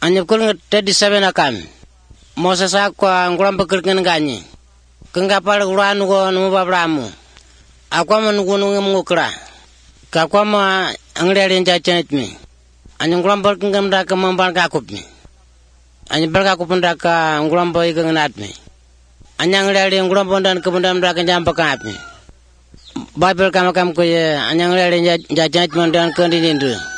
Anyap kul 37 akam. Moses akwa ngulam bekirken ganyi. Kengapal guran go no babramu. Akwa manugo no ngukra. Kakwa ma angrere jachenet mi. Anyam ngulam berkengam da kamamban kakup mi. Anyam berkakup nda ka ngulam boy kengat mi. Anyang ngere ngulam bondan kebundam da kenjam pakap mi. Bible kamakam ko ye anyang ngere jachenet mondan kandindu.